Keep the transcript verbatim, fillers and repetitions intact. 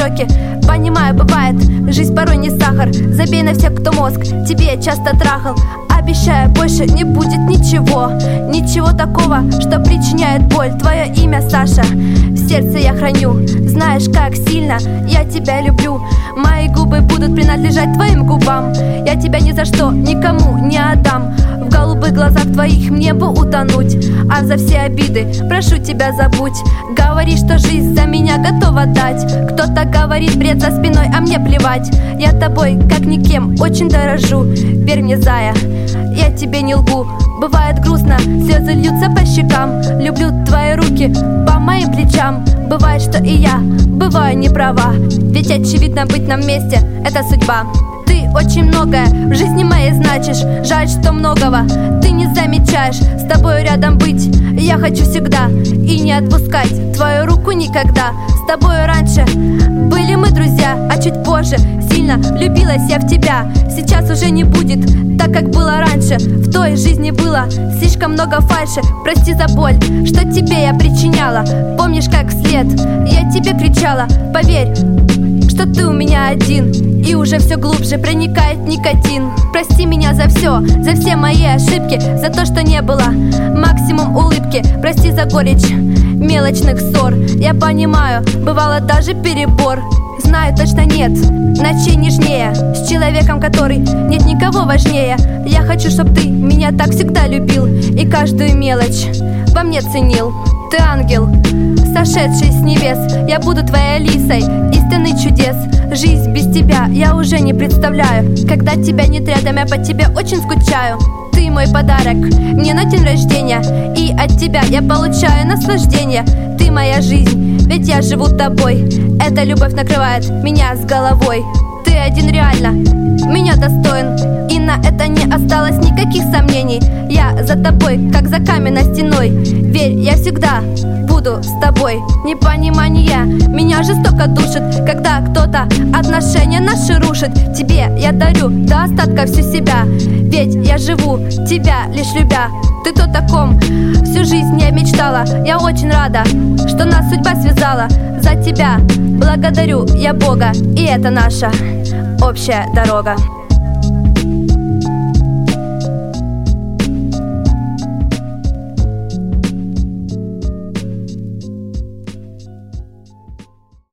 щеки. Понимаю, бывает, жизнь порой не сахар. Забей на всех, кто мозг тебе часто трахал. Обещаю, больше не будет ничего, ничего такого, что причиняет боль. Твое имя Саша в сердце я храню. Знаешь, как сильно я тебя люблю. Мои губы будут принадлежать твоим губам. Я тебя ни за что никому не отдам. В голубых глазах твоих мне бы утонуть. А за все обиды прошу тебя забудь. Говори, что жизнь за меня готова дать. Кто-то говорит бред за спиной, а мне плевать. Я тобой, как никем, очень дорожу. Верь мне, зая, я тебе не лгу. Бывает грустно, слезы льются по щекам. Люблю твои руки по моим плечам. Бывает, что и я бываю не права. Ведь очевидно, быть нам вместе — это судьба. Ты очень многое в жизни моей значишь. Жаль, что многого ты не замечаешь. С тобой рядом быть я хочу всегда и не отпускать твою руку никогда. С тобой раньше были мы друзья, а чуть позже сильно влюбилась я в тебя. Сейчас уже не будет так, как было раньше. В той жизни было слишком много фальши. Прости за боль, что тебе я причиняла. Помнишь, как вслед я тебе кричала? Поверь, что ты у меня один. И уже все глубже проникает никотин. Прости меня за все, за все мои ошибки, за то, что не было максимум улыбки. Прости за горечь мелочных ссор. Я понимаю, бывало даже перебор. Знаю, точно нет ночей нежнее с человеком, который нет никого важнее. Я хочу, чтоб ты меня так всегда любил и каждую мелочь во мне ценил. Ты ангел, сошедший с небес. Я буду твоей Алисой, истинный чудес. Жизнь без тебя я уже не представляю. Когда тебя нет рядом, я по тебе очень скучаю. Ты мой подарок мне на день рождения, и от тебя я получаю наслаждение. Ты моя жизнь, ведь я живу тобой. Эта любовь накрывает меня с головой. Ты один реально меня достоин, и на это не осталось никаких сомнений. Я за тобой, как за каменной стеной. Верь, я всегда буду с тобой. Непонимание меня жестоко душит, когда кто-то отношения наши рушит. Тебе я дарю до остатка всю себя, ведь я живу тебя лишь любя. Ты то, о ком всю жизнь я мечтала. Я очень рада, что нас судьба связала. За тебя благодарю я Бога, и это наша общая дорога.